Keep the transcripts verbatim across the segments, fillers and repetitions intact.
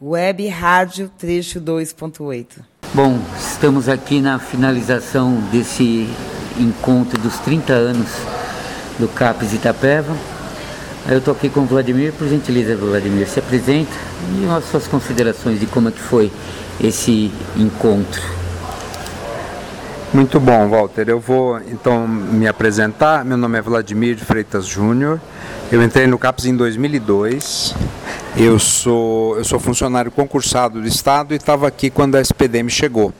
Web Rádio Trecho dois ponto oito. Bom, estamos aqui na finalização desse encontro dos trinta anos do CAPES Itapeva. Eu estou aqui com o Vladimir. Por gentileza, Vladimir, se apresenta e as suas considerações de como é que foi esse encontro. Muito bom, Walter. Eu vou então me apresentar. Meu nome é Vladimir de Freitas Júnior. Eu entrei no CAPES em dois mil e dois. Eu sou, eu sou funcionário concursado do Estado e estava aqui quando a S P D M chegou.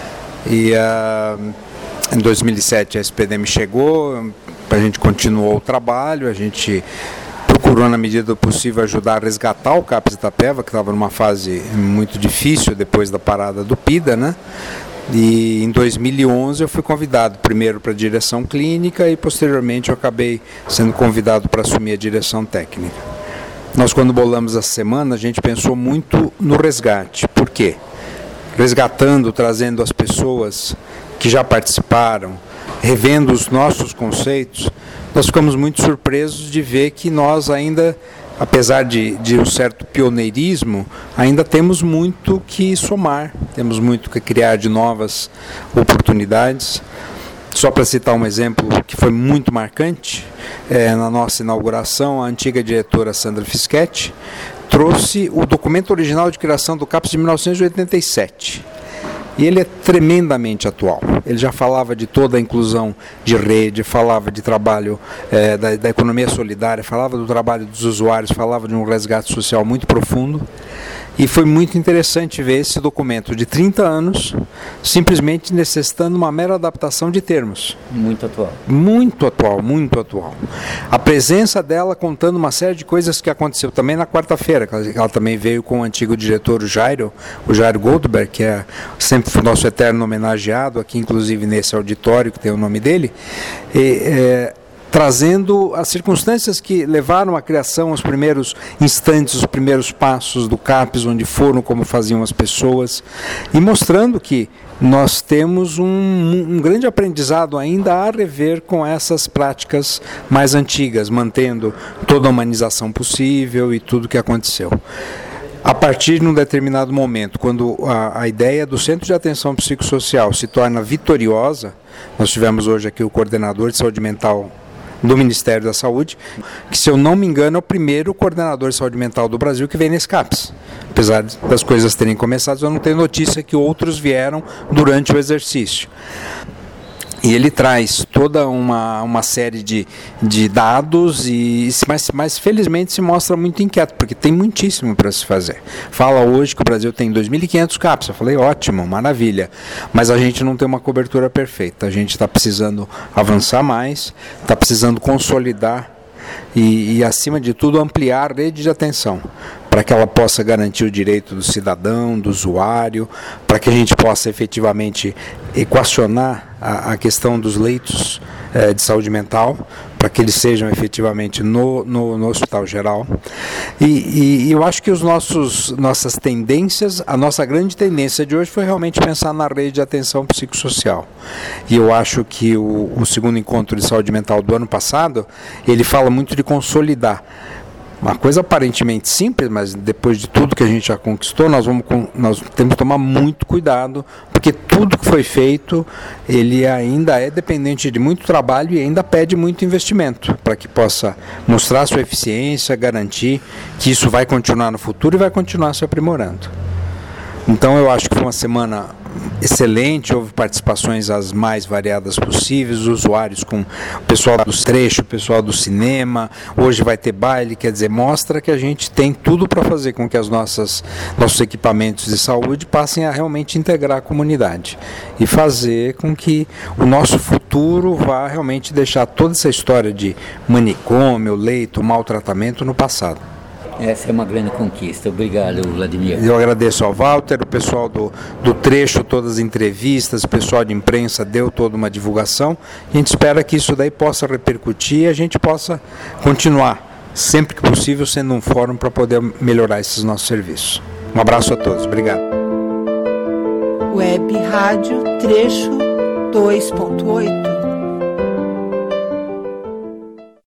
E uh, em dois mil e sete a S P D M chegou, a gente continuou o trabalho, a gente procurou, na medida do possível, ajudar a resgatar o CAPES Itapeva, que estava numa fase muito difícil depois da parada do PIDA, né? E em dois mil e onze eu fui convidado primeiro para a direção clínica e posteriormente eu acabei sendo convidado para assumir a direção técnica. Nós, quando bolamos essa semana, a gente pensou muito no resgate. Por quê? Resgatando, trazendo as pessoas que já participaram, revendo os nossos conceitos, nós ficamos muito surpresos de ver que nós ainda, apesar de, de um certo pioneirismo, ainda temos muito que somar, temos muito que criar de novas oportunidades. Só para citar um exemplo que foi muito marcante, é, na nossa inauguração, a antiga diretora Sandra Fischetti trouxe o documento original de criação do CAPES de mil novecentos e oitenta e sete. E ele é tremendamente atual. Ele já falava de toda a inclusão de rede, falava de trabalho é, da, da economia solidária, falava do trabalho dos usuários, falava de um resgate social muito profundo. E foi muito interessante ver esse documento de trinta anos simplesmente necessitando uma mera adaptação de termos. Muito atual. Muito atual, muito atual. A presença dela contando uma série de coisas que aconteceu também na quarta-feira. Ela também veio com o antigo diretor, o Jairo, o Jairo Goldberg, que é sempre o nosso eterno homenageado, aqui inclusive nesse auditório que tem o nome dele. E, é, trazendo as circunstâncias que levaram à criação, os primeiros instantes, os primeiros passos do CAPES, onde foram, como faziam as pessoas, e mostrando que nós temos um, um grande aprendizado ainda a rever com essas práticas mais antigas, mantendo toda a humanização possível e tudo o que aconteceu. A partir de um determinado momento, quando a, a ideia do Centro de Atenção Psicossocial se torna vitoriosa, nós tivemos hoje aqui o coordenador de saúde mental do Ministério da Saúde, que, se eu não me engano, é o primeiro coordenador de saúde mental do Brasil que vem nesse CAPES. Apesar das coisas terem começado, eu não tenho notícia que outros vieram durante o exercício. E ele traz toda uma, uma série de, de dados, e, mas, mas felizmente se mostra muito inquieto, porque tem muitíssimo para se fazer. Fala hoje que o Brasil tem dois mil e quinhentos CAPES. Eu falei, ótimo, maravilha. Mas a gente não tem uma cobertura perfeita. A gente está precisando avançar mais, está precisando consolidar e, e, acima de tudo, ampliar a rede de atenção, para que ela possa garantir o direito do cidadão, do usuário, para que a gente possa efetivamente equacionar a, a questão dos leitos eh, de saúde mental, para que eles sejam efetivamente no, no, no hospital geral. E, e, e eu acho que os nossos, nossas tendências, a nossa grande tendência de hoje foi realmente pensar na rede de atenção psicossocial. E eu acho que o, o segundo encontro de saúde mental do ano passado, ele fala muito de consolidar. Uma coisa aparentemente simples, mas depois de tudo que a gente já conquistou, nós, vamos, nós temos que tomar muito cuidado, porque tudo que foi feito, ele ainda é dependente de muito trabalho e ainda pede muito investimento, para que possa mostrar sua eficiência, garantir que isso vai continuar no futuro e vai continuar se aprimorando. Então eu acho que foi uma semana excelente, houve participações as mais variadas possíveis, usuários com o pessoal dos trechos, o pessoal do cinema, hoje vai ter baile, quer dizer, mostra que a gente tem tudo para fazer com que as nossas, nossos equipamentos de saúde passem a realmente integrar a comunidade e fazer com que o nosso futuro vá realmente deixar toda essa história de manicômio, leito, maltratamento no passado. Essa é uma grande conquista. Obrigado, Vladimir. Eu agradeço ao Walter, o pessoal do, do trecho, todas as entrevistas, o pessoal de imprensa deu toda uma divulgação. A gente espera que isso daí possa repercutir e a gente possa continuar, sempre que possível, sendo um fórum para poder melhorar esses nossos serviços. Um abraço a todos. Obrigado. Web Rádio Trecho dois ponto oito.